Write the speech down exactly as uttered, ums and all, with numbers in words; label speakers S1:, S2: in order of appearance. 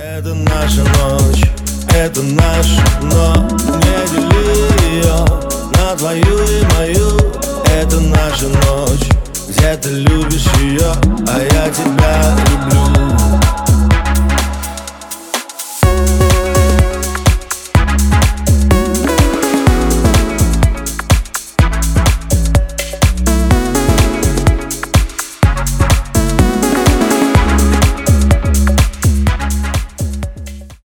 S1: Это наша ночь, это наш, но не дели ее на твою и мою.